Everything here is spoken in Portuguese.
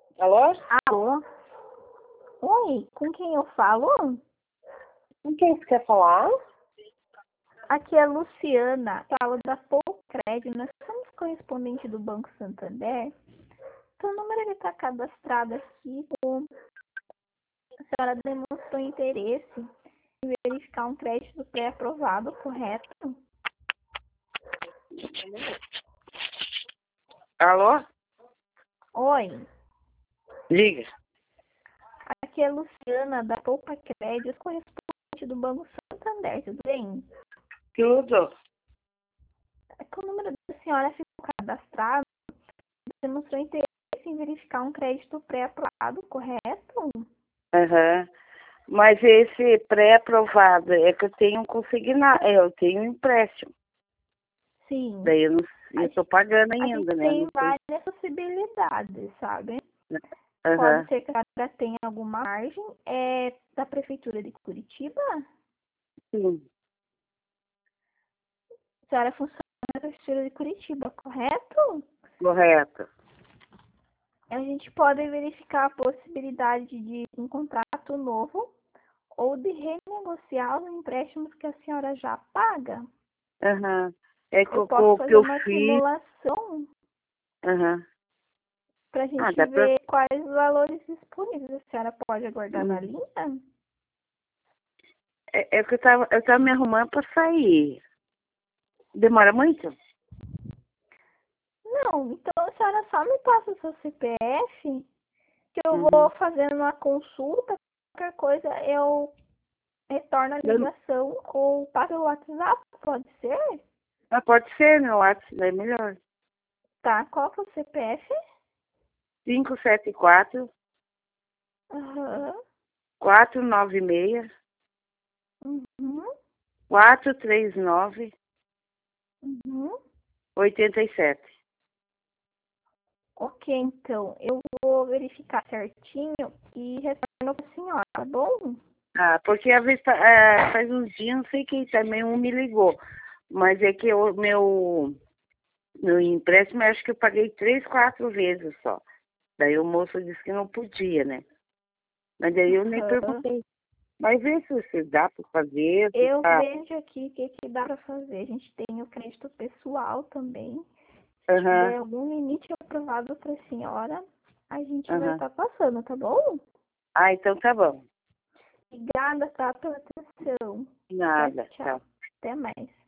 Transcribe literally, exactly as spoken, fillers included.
Alô? Alô? Oi, com quem eu falo? Com quem você quer falar? Aqui é a Luciana, falo da Poucred. Nós somos correspondente do Banco Santander. Seu número está cadastrado aqui. A senhora demonstrou interesse em verificar um crédito pré-aprovado, correto? Alô? Oi, Liga. aqui é a Luciana da Poucred, correspondente do Banco Santander, tudo bem? Tudo. É que o número da senhora ficou cadastrado, demonstrou interesse em verificar um crédito pré-aprovado, correto? Aham. Mas esse pré-aprovado é que eu tenho consignado, é, eu tenho um empréstimo. Sim. Daí eu não A eu tô pagando A ainda, gente né? tem Não sei. várias possibilidades, sabe? Pode Aham. ser que a senhora tenha alguma margem. É da Prefeitura de Curitiba? Sim. A senhora funciona na Prefeitura de Curitiba, correto? Correto. A gente pode verificar a possibilidade de um contrato novo ou de renegociar os empréstimos que a senhora já paga. Aham. É que Eu o posso que fazer eu uma fiz. simulação Aham. para a Ah, gente dá pra. ver quais os valores disponíveis. A senhora pode aguardar na Hum. linha? É, é que eu tava, eu tava me arrumando pra sair. Demora muito? Não, então a senhora só me passa o seu C P F, que eu vou Uhum. fazendo uma consulta, qualquer coisa eu retorno a Eu- ligação ou passo o WhatsApp, pode ser? Ah, pode ser, meu WhatsApp é melhor. Tá, qual que é o C P F? cinco sete quatro, Aham, quatro nove seis, uhum, quatro três nove, uhum. oito sete. Ok, então, eu vou verificar certinho e retorno para a senhora, tá bom? Ah, porque às vezes é, faz uns dias, não sei quem também um me ligou. Mas é que o meu, meu empréstimo, eu acho que eu paguei três, quatro vezes só. Daí o moço disse que não podia, né? Mas daí eu nem Aham. perguntei. Mas vê se se dá para fazer, se Eu tá. vejo aqui o que, que dá para fazer. A gente tem o crédito pessoal também. Se Aham, tiver algum limite aprovado para a senhora, a gente vai aham. estar passando, tá bom? Ah, então tá bom. Obrigada, tá, pela atenção. Tchau, Nada, tchau. tá. Até mais.